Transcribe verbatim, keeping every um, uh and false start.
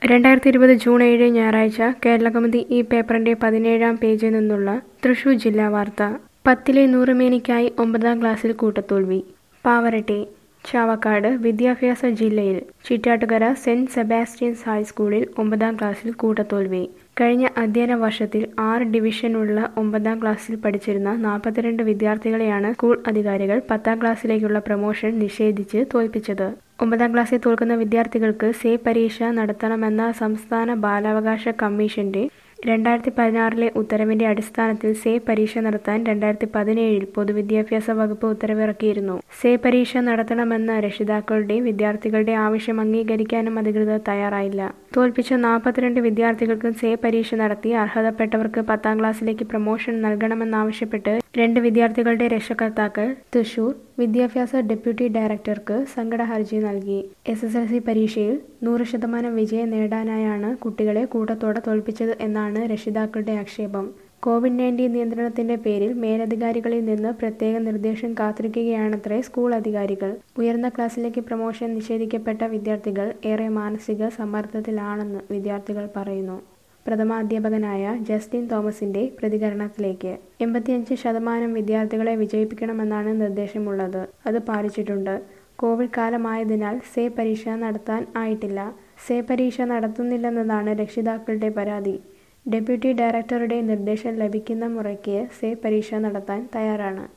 രണ്ടായിരത്തി ഇരുപത് ജൂൺ ഏഴ് ഞായറാഴ്ച കേരളകൗമുദി ഈ പേപ്പറിന്റെ പതിനേഴാം പേജിൽ നിന്നുള്ള തൃശൂർ ജില്ലാ വാർത്ത. പത്തിലെ നൂറുമേനിക്കായി ഒമ്പതാം ക്ലാസ്സിൽ കൂട്ടത്തോൽവി. പാവറട്ടി ചാവക്കാട് വിദ്യാഭ്യാസ ജില്ലയിൽ ചിറ്റാറ്റുകര സെന്റ് സെബാസ്റ്റ്യൻസ് ഹൈസ്കൂളിൽ ഒമ്പതാം ക്ലാസ്സിൽ കൂട്ടത്തോൽവി. കഴിഞ്ഞ അധ്യയന വർഷത്തിൽ ആറ് ഡിവിഷനുള്ള ഒമ്പതാം ക്ലാസ്സിൽ പഠിച്ചിരുന്ന നാൽപ്പത്തിരണ്ട് വിദ്യാർത്ഥികളെയാണ് സ്കൂൾ അധികാരികൾ പത്താം ക്ലാസ്സിലേക്കുള്ള പ്രമോഷൻ നിഷേധിച്ച് തോൽപ്പിച്ചത്. ഒമ്പതാം ക്ലാസ്സിൽ തോൽക്കുന്ന വിദ്യാർത്ഥികൾക്ക് സേ പരീക്ഷ നടത്തണമെന്ന സംസ്ഥാന ബാലാവകാശ കമ്മീഷന്റെ രണ്ടായിരത്തി പതിനാറിലെ ഉത്തരവിന്റെ അടിസ്ഥാനത്തിൽ സേ പരീക്ഷ നടത്താൻ രണ്ടായിരത്തി പതിനേഴിൽ പൊതുവിദ്യാഭ്യാസ വകുപ്പ് ഉത്തരവിറക്കിയിരുന്നു. സേ പരീക്ഷ നടത്തണമെന്ന രക്ഷിതാക്കളുടെ വിദ്യാർത്ഥികളുടെ ആവശ്യം അംഗീകരിക്കാനും അധികൃതർ തയ്യാറായില്ല. തോൽപ്പിച്ച നാൽപ്പത്തിരണ്ട് വിദ്യാർത്ഥികൾക്കും സേ പരീക്ഷ നടത്തി അർഹതപ്പെട്ടവർക്ക് പത്താം ക്ലാസ്സിലേക്ക് പ്രമോഷൻ നൽകണമെന്നാവശ്യപ്പെട്ട് രണ്ട് വിദ്യാർത്ഥികളുടെ രക്ഷകർത്താക്കൾ തൃശൂർ വിദ്യാഭ്യാസ ഡെപ്യൂട്ടി ഡയറക്ടർക്ക് സങ്കട ഹർജി നൽകി. എസ് എസ് എൽ സി പരീക്ഷയിൽ നൂറ് ശതമാനം വിജയം നേടാനായാണ് കുട്ടികളെ കൂട്ടത്തോടെ തോൽപ്പിച്ചത് എന്നാണ് രക്ഷിതാക്കളുടെ ആക്ഷേപം. കോവിഡ് നയൻറ്റീൻ നിയന്ത്രണത്തിന്റെ പേരിൽ മേലധികാരികളിൽ നിന്ന് പ്രത്യേക നിർദ്ദേശം കാത്തിരിക്കുകയാണത്രേ സ്കൂൾ അധികാരികൾ. ഉയർന്ന ക്ലാസ്സിലേക്ക് പ്രമോഷൻ നിഷേധിക്കപ്പെട്ട വിദ്യാർത്ഥികൾ ഏറെ മാനസിക സമ്മർദ്ദത്തിലാണെന്ന് വിദ്യാർത്ഥികൾ പറയുന്നു. പ്രഥമാധ്യാപകനായ ജസ്റ്റിൻ തോമസിന്റെ പ്രതികരണത്തിലേക്ക്. എൺപത്തിയഞ്ച് ശതമാനം വിദ്യാർത്ഥികളെ വിജയിപ്പിക്കണമെന്നാണ് നിർദ്ദേശമുള്ളത്. അത് പാലിച്ചിട്ടുണ്ട്. കോവിഡ് കാലമായതിനാൽ സേ പരീക്ഷ നടത്താൻ ആയിട്ടില്ല. സേ പരീക്ഷ നടത്തുന്നില്ലെന്നതാണ് രക്ഷിതാക്കളുടെ പരാതി. ഡെപ്യൂട്ടി ഡയറക്ടറുടെ നിർദ്ദേശം ലഭിക്കുന്ന മുറയ്ക്ക് സേ പരീക്ഷ നടത്താൻ തയ്യാറാണ്.